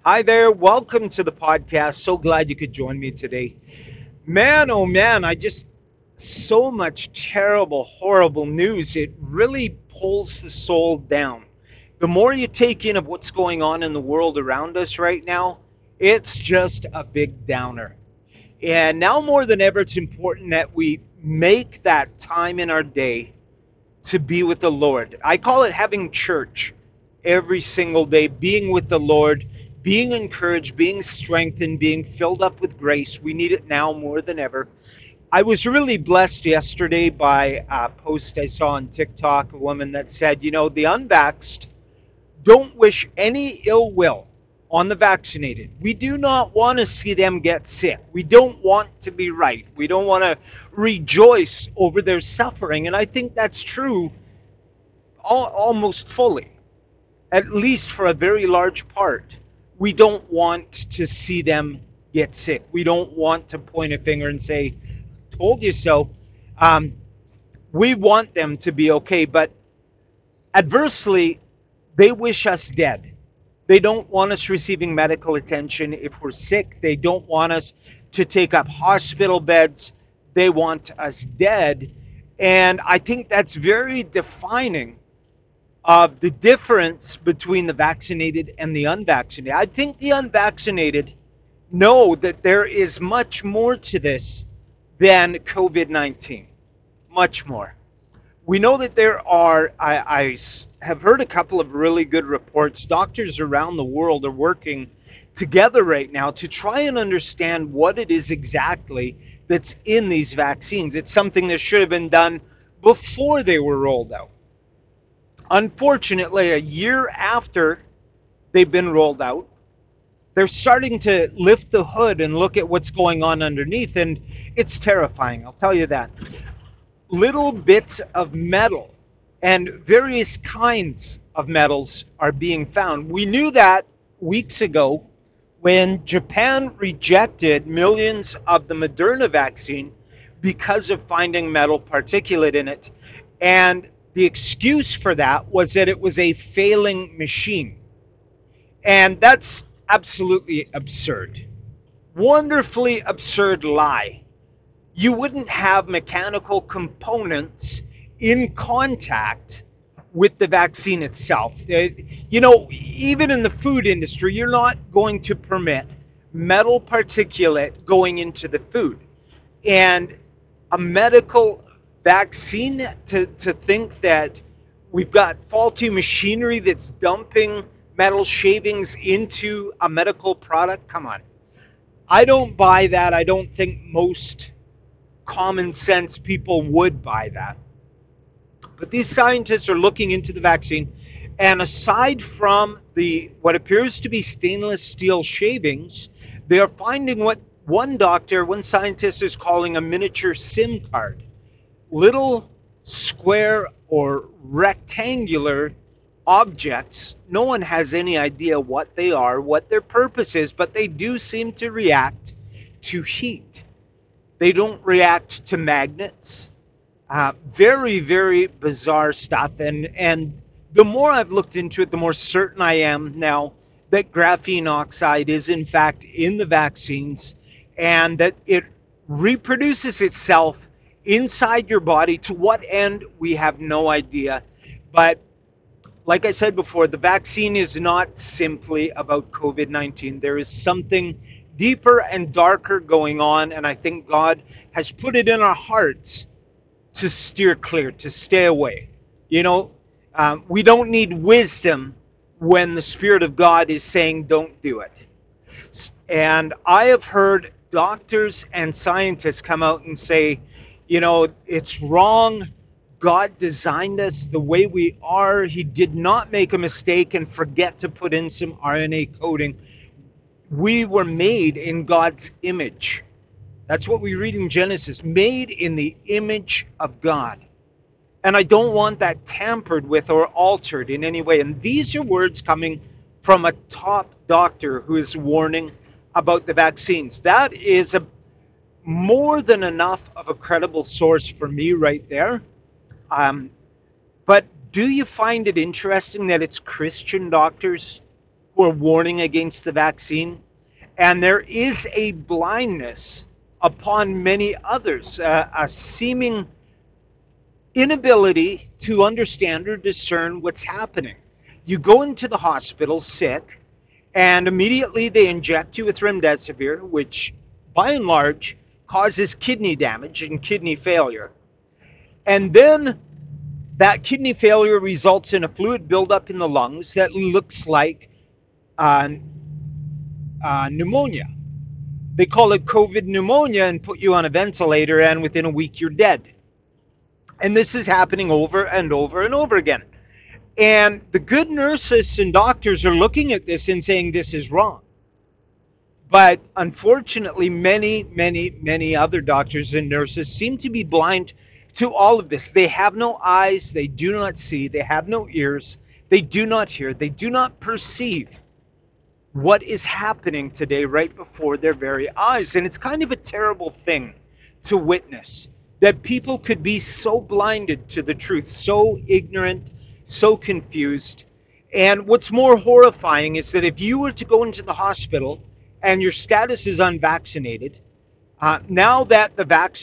Hi there. Welcome to the podcast. So glad you could join me today. Man, oh man, so much terrible, horrible news. It really pulls the soul down. The more you take in of what's going on in the world around us right now, it's just a big downer. And now more than ever, it's important that we make that time in our day to be with the Lord. I call it having church every single day, being with the Lord, being encouraged, being strengthened, being filled up with grace. We need it now more than ever. I was really blessed yesterday by a post I saw on TikTok, a woman that said, the unvaxxed don't wish any ill will on the vaccinated. We do not want to see them get sick. We don't want to be right. We don't want to rejoice over their suffering. And I think that's true almost fully, at least for a very large part. We don't want to see them get sick. We don't want to point a finger and say, told you so. Um, we want them to be okay, but adversely, they wish us dead. They don't want us receiving medical attention if we're sick. They don't want us to take up hospital beds. They want us dead. And I think that's very defining of the difference between the vaccinated and the unvaccinated. I think the unvaccinated know that there is much more to this than COVID 19. Much more. We know that there are, I have heard a couple of really good reports. Doctors around the world are working together right now to try and understand what it is exactly that's in these vaccines. It's something that should have been done before they were rolled out. Unfortunately, a year after they've been rolled out, they're starting to lift the hood and look at what's going on underneath, and it's terrifying, I'll tell you that. Little bits of metal and various kinds of metals are being found. We knew that weeks ago when Japan rejected millions of the Moderna vaccine because of finding metal particulate in it. And the excuse for that was that it was a failing machine. And that's absolutely absurd. Wonderfully absurd lie. You wouldn't have mechanical components in contact with the vaccine itself. Even in the food industry, you're not going to permit metal particulate going into the food. And a medical vaccine, to think that we've got faulty machinery that's dumping metal shavings into a medical product, come on. I don't buy that. I don't think most common sense people would buy that. But these scientists are looking into the vaccine, and aside from the what appears to be stainless steel shavings, they are finding what one scientist is calling a miniature SIM card. Little square or rectangular objects. No one has any idea what they are, what their purpose is, but they do seem to react to heat. They don't react to magnets. Very, very bizarre stuff. And the more I've looked into it, the more certain I am now that graphene oxide is in fact in the vaccines and that it reproduces itself inside your body. To what end, we have no idea. But like I said before, the vaccine is not simply about COVID 19. There is something deeper and darker going on, and I think God has put it in our hearts to steer clear, to stay away. You know, we don't need wisdom when the Spirit of God is saying, don't do it. And I have heard doctors and scientists come out and say, it's wrong. God designed us the way we are. He did not make a mistake and forget to put in some RNA coding. We were made in God's image. That's what we read in Genesis, made in the image of God. And I don't want that tampered with or altered in any way. And these are words coming from a top doctor who is warning about the vaccines. That is more than enough of a credible source for me right there. But do you find it interesting that it's Christian doctors who are warning against the vaccine. And there is a blindness upon many others, a seeming inability to understand or discern what's happening. You go into the hospital sick, and immediately they inject you with remdesivir, which by and large causes kidney damage and kidney failure. And then that kidney failure results in a fluid buildup in the lungs that looks like uh, pneumonia. They call it COVID pneumonia and put you on a ventilator, and within a week you're dead. And this is happening over and over and over again. And the good nurses and doctors are looking at this and saying this is wrong. But unfortunately, many other doctors and nurses seem to be blind to all of this. They have no eyes, they do not see, they have no ears, they do not hear, they do not perceive what is happening today right before their very eyes. And it's kind of a terrible thing to witness that people could be so blinded to the truth, so ignorant, so confused. And what's more horrifying is that if you were to go into the hospital and your status is unvaccinated, now that the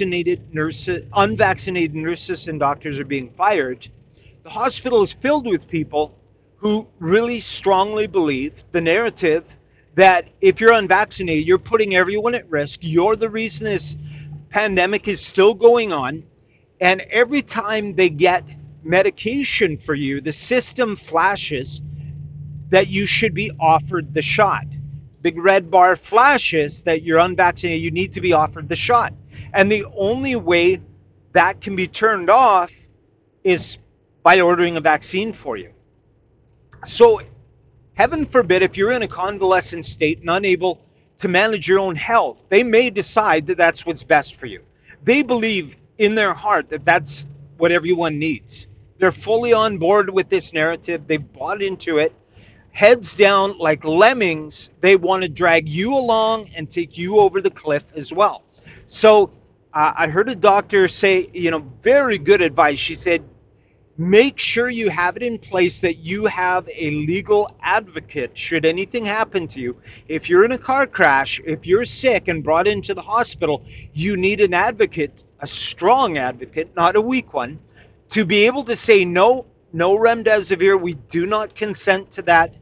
unvaccinated nurses and doctors are being fired, the hospital is filled with people who really strongly believe the narrative that if you're unvaccinated, you're putting everyone at risk. You're the reason this pandemic is still going on. And every time they get medication for you, the system flashes that you should be offered the shot. Big red bar flashes that you're unvaccinated, you need to be offered the shot. And the only way that can be turned off is by ordering a vaccine for you. So, heaven forbid, if you're in a convalescent state and unable to manage your own health, they may decide that that's what's best for you. They believe in their heart that that's what everyone needs. They're fully on board with this narrative, they've bought into it. Heads down like lemmings, they want to drag you along and take you over the cliff as well. So, I heard a doctor say, very good advice. She said, make sure you have it in place that you have a legal advocate should anything happen to you. If you're in a car crash, if you're sick and brought into the hospital, you need an advocate, a strong advocate, not a weak one, to be able to say no, no remdesivir, we do not consent to that,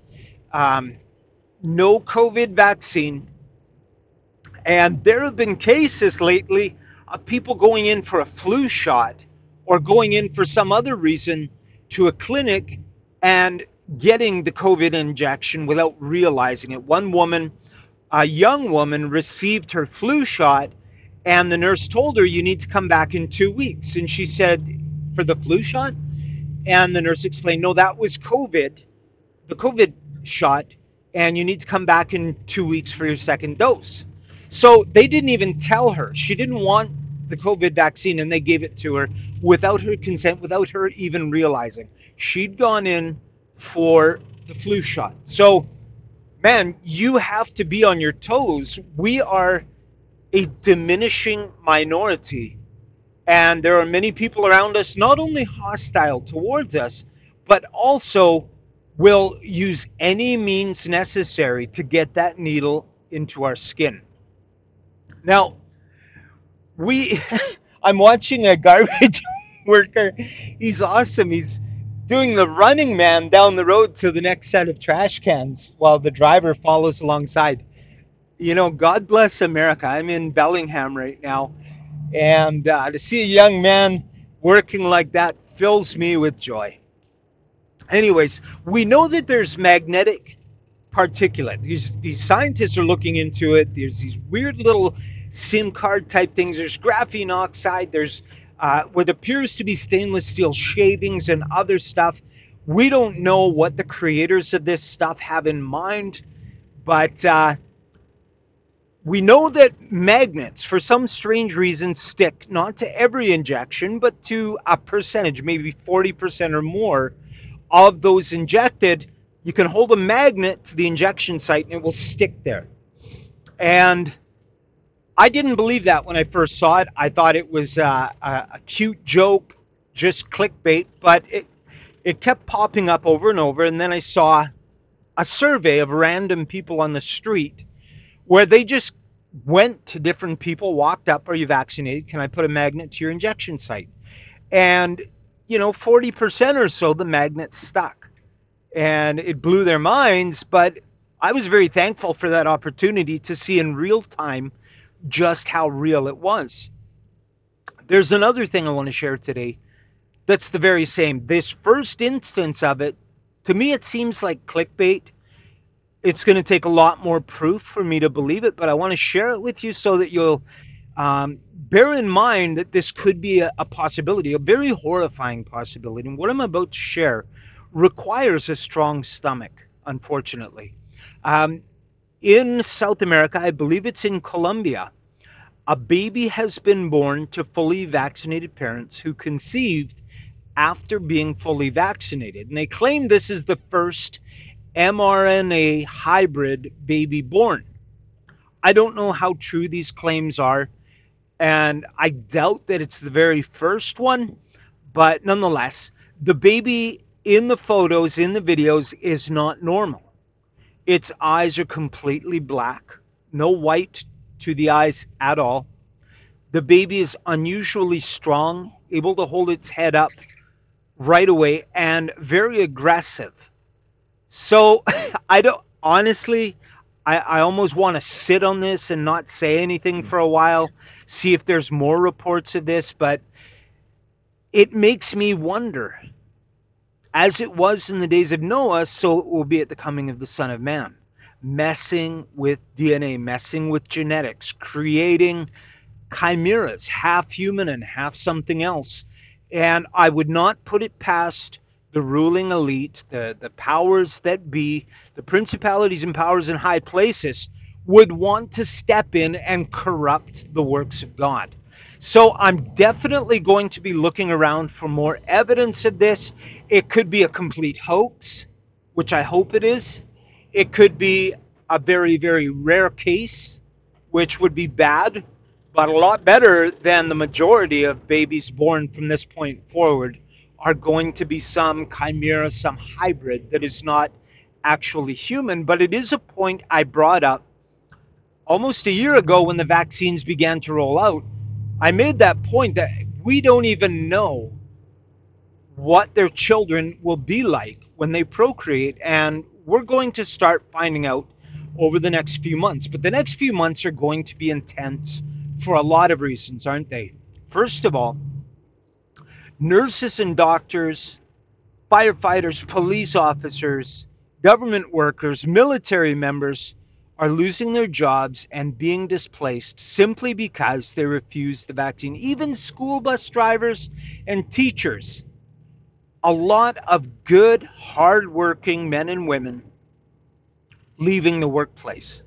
no COVID vaccine. And there have been cases lately of people going in for a flu shot or going in for some other reason to a clinic and getting the COVID injection without realizing it. One woman, a young woman, received her flu shot, and the nurse told her, you need to come back in 2 weeks. And she said, for the flu shot? And the nurse explained, no, that was COVID, the COVID shot, and you need to come back in 2 weeks for your second dose. So they didn't even tell her. She didn't want the COVID vaccine, and they gave it to her without her consent, without her even realizing. She'd gone in for the flu shot. So, man, you have to be on your toes. We are a diminishing minority, and there are many people around us not only hostile towards us, but also will use any means necessary to get that needle into our skin. Now, we I'm watching a garbage worker. He's awesome. He's doing the running man down the road to the next set of trash cans while the driver follows alongside. God bless America. I'm in Bellingham right now, and to see a young man working like that fills me with joy. Anyways, we know that there's magnetic particulate. These scientists are looking into it. There's these weird little SIM card type things. There's graphene oxide. There's what appears to be stainless steel shavings and other stuff. We don't know what the creators of this stuff have in mind, but we know that magnets, for some strange reason, stick not to every injection, but to a percentage, maybe 40% or more of those injected. You can hold a magnet to the injection site and it will stick there. And I didn't believe that when I first saw it. I thought it was a cute joke, just clickbait, but it kept popping up over and over. And then I saw a survey of random people on the street where they just went to different people, walked up, "Are you vaccinated? Can I put a magnet to your injection site?" And, 40% or so, the magnet stuck. And it blew their minds, but I was very thankful for that opportunity to see in real time just how real it was. There's another thing I want to share today that's the very same. This first instance of it, to me, it seems like clickbait. It's going to take a lot more proof for me to believe it, but I want to share it with you so that you'll bear in mind that this could be a possibility, a very horrifying possibility. And what I'm about to share requires a strong stomach, unfortunately. Um, in South America, I believe it's in Colombia, a baby has been born to fully vaccinated parents who conceived after being fully vaccinated. And they claim this is the first mRNA hybrid baby born. I don't know how true these claims are, and I doubt that it's the very first one, but nonetheless, the baby in the photos, in the videos, is not normal. Its eyes are completely black, no white to the eyes at all. The baby is unusually strong, able to hold its head up right away, and very aggressive. So I don't honestly, I almost want to sit on this and not say anything for a while, see if there's more reports of this, but it makes me wonder, as it was in the days of Noah, so it will be at the coming of the Son of Man. Messing with DNA, messing with genetics, creating chimeras, half human and half something else. And I would not put it past the ruling elite, the powers that be, the principalities and powers in high places would want to step in and corrupt the works of God. So I'm definitely going to be looking around for more evidence of this. It could be a complete hoax, which I hope it is. It could be a very, very rare case, which would be bad, but a lot better than the majority of babies born from this point forward are going to be some chimera, some hybrid that is not actually human. But it is a point I brought up almost a year ago when the vaccines began to roll out. I made that point that we don't even know what their children will be like when they procreate. And we're going to start finding out over the next few months. But the next few months are going to be intense for a lot of reasons, aren't they? First of all, nurses and doctors, firefighters, police officers, government workers, military members are losing their jobs and being displaced simply because they refuse the vaccine. Even school bus drivers and teachers, a lot of good, hardworking men and women leaving the workplace.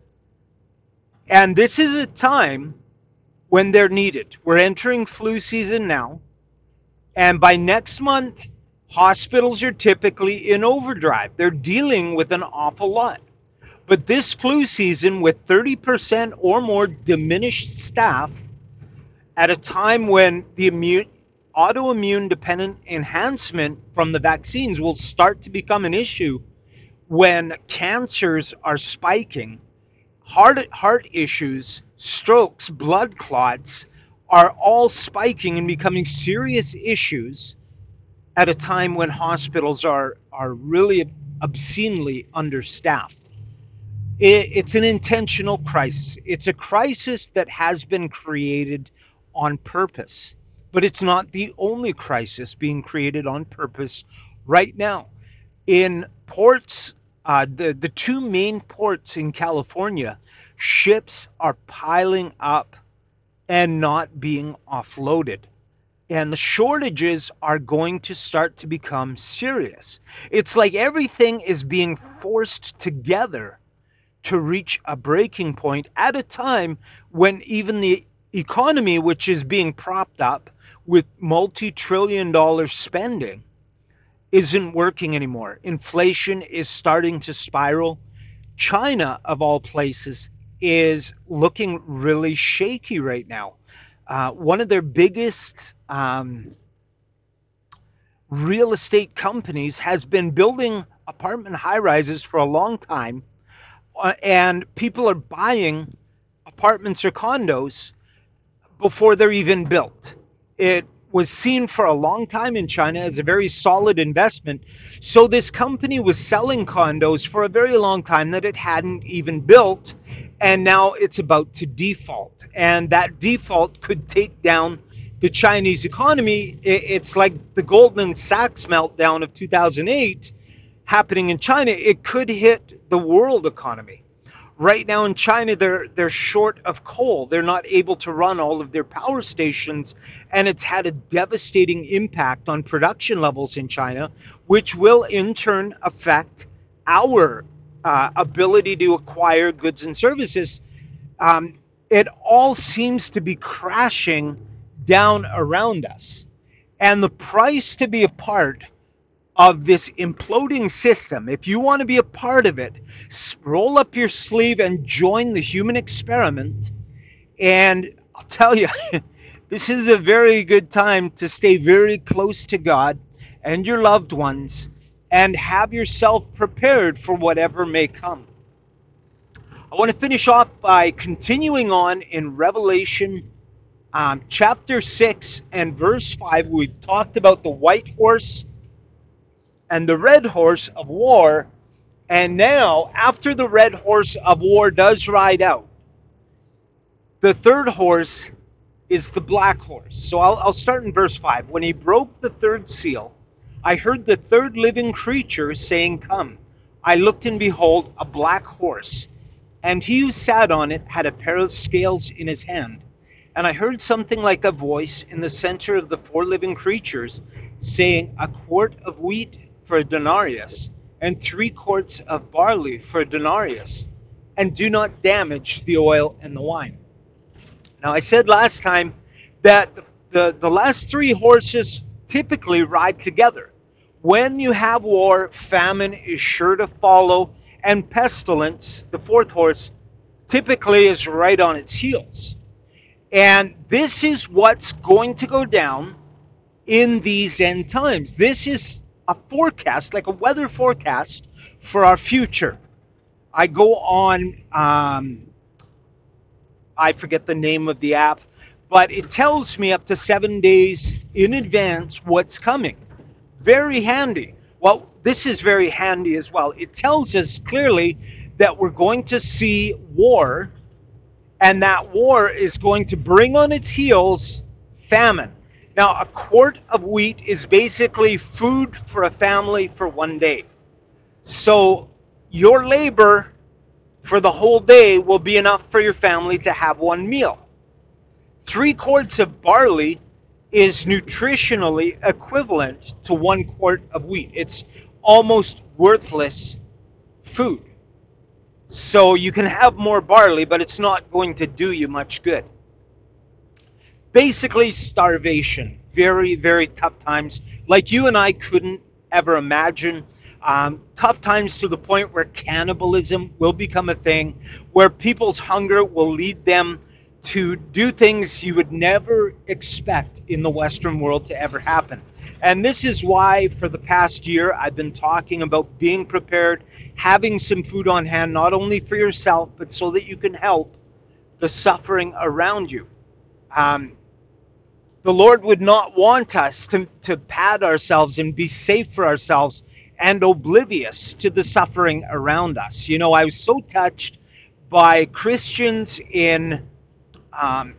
And this is a time when they're needed. We're entering flu season now, and by next month, hospitals are typically in overdrive. They're dealing with an awful lot. But this flu season, with 30% or more diminished staff, at a time when the autoimmune dependent enhancement from the vaccines will start to become an issue, when cancers are spiking, heart issues, strokes, blood clots are all spiking and becoming serious issues at a time when hospitals are really obscenely understaffed. It's an intentional crisis. It's a crisis that has been created on purpose, but it's not the only crisis being created on purpose right now. In ports, the two main ports in California, ships are piling up and not being offloaded. And the shortages are going to start to become serious. It's like everything is being forced together to reach a breaking point at a time when even the economy, which is being propped up with multi-trillion-dollar spending, isn't working anymore. Inflation is starting to spiral. China, of all places, is looking really shaky right now. One of their biggest real estate companies has been building apartment high rises for a long time, and people are buying apartments or condos before they're even built. It was seen for a long time in China as a very solid investment. So this company was selling condos for a very long time that it hadn't even built, and now it's about to default. And that default could take down the Chinese economy. It's like the Goldman Sachs meltdown of 2008 happening in China. It could hit the world economy. Right now in China, they're short of coal. They're not able to run all of their power stations, and it's had a devastating impact on production levels in China, which will in turn affect our ability to acquire goods and services. Um, it all seems to be crashing down around us, and the price to be a part of this imploding system, if you want to be a part of it, roll up your sleeve and join the human experiment. And I'll tell you, this is a very good time to stay very close to God and your loved ones and have yourself prepared for whatever may come. I want to finish off by continuing on in Revelation chapter 6 and verse 5. We've talked about the white horse and the red horse of war. And now, after the red horse of war does ride out, the third horse is the black horse. So I'll start in verse 5. When he broke the third seal, I heard the third living creature saying, "Come." I looked, and behold, a black horse, and he who sat on it had a pair of scales in his hand. And I heard something like a voice in the center of the four living creatures saying, "A quart of wheat for a denarius, and 3 quarts of barley for a denarius, and do not damage the oil and the wine." Now, I said last time that the last three horses typically ride together. When you have war, famine is sure to follow, and pestilence, the fourth horse, typically is right on its heels. And this is what's going to go down in these end times. This is a forecast, like a weather forecast for our future. I go on, I forget the name of the app, but it tells me up to 7 days in advance what's coming. Very handy. Well, this is very handy as well. It tells us clearly that we're going to see war, and that war is going to bring on its heels famine. Now, a quart of wheat is basically food for a family for one day. So, your labor for the whole day will be enough for your family to have one meal. 3 quarts of barley is nutritionally equivalent to 1 quart of wheat. It's almost worthless food. So you can have more barley, but it's not going to do you much good. Basically, starvation. Very, very tough times. Like you and I couldn't ever imagine. Tough times to the point where cannibalism will become a thing, where people's hunger will lead them to do things you would never expect in the Western world to ever happen. And this is why, for the past year, I've been talking about being prepared, having some food on hand, not only for yourself, but so that you can help the suffering around you. Um, the Lord would not want us to pad ourselves and be safe for ourselves and oblivious to the suffering around us. You know, I was so touched by Christians um,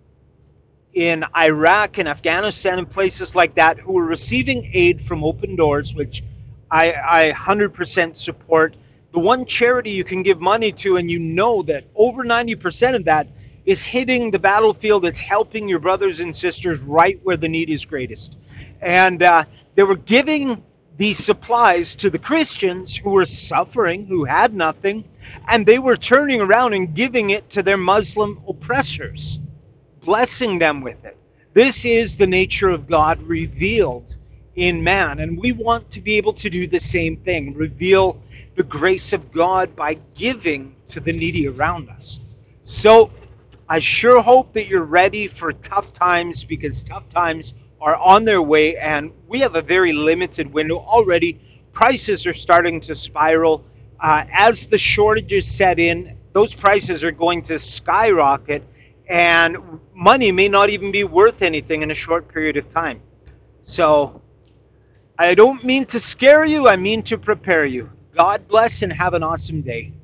in Iraq and Afghanistan and places like that who were receiving aid from Open Doors, which I 100% support. The one charity you can give money to, and you know that over 90% of that is hitting the battlefield. It's helping your brothers and sisters right where the need is greatest. And they were giving these supplies to the Christians who were suffering, who had nothing, and they were turning around and giving it to their Muslim oppressors, blessing them with it. This is the nature of God revealed in man, and we want to be able to do the same thing, reveal the grace of God by giving to the needy around us. So I sure hope that you're ready for tough times, because tough times are on their way, and we have a very limited window already prices are starting to spiral. As the shortages set in, those prices are going to skyrocket, and money may not even be worth anything in a short period of time. So I don't mean to scare you, I mean to prepare you. God bless and have an awesome day.